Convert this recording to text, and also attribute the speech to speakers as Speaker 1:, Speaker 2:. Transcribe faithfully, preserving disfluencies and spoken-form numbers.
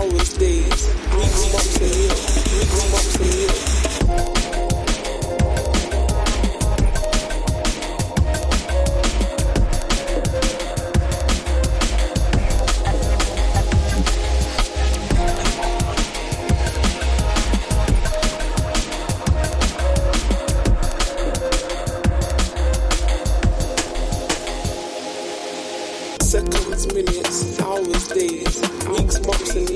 Speaker 1: hours, days, weeks, months, and years, weeks, months, and years. Seconds, minutes, hours, days, weeks, months, and years.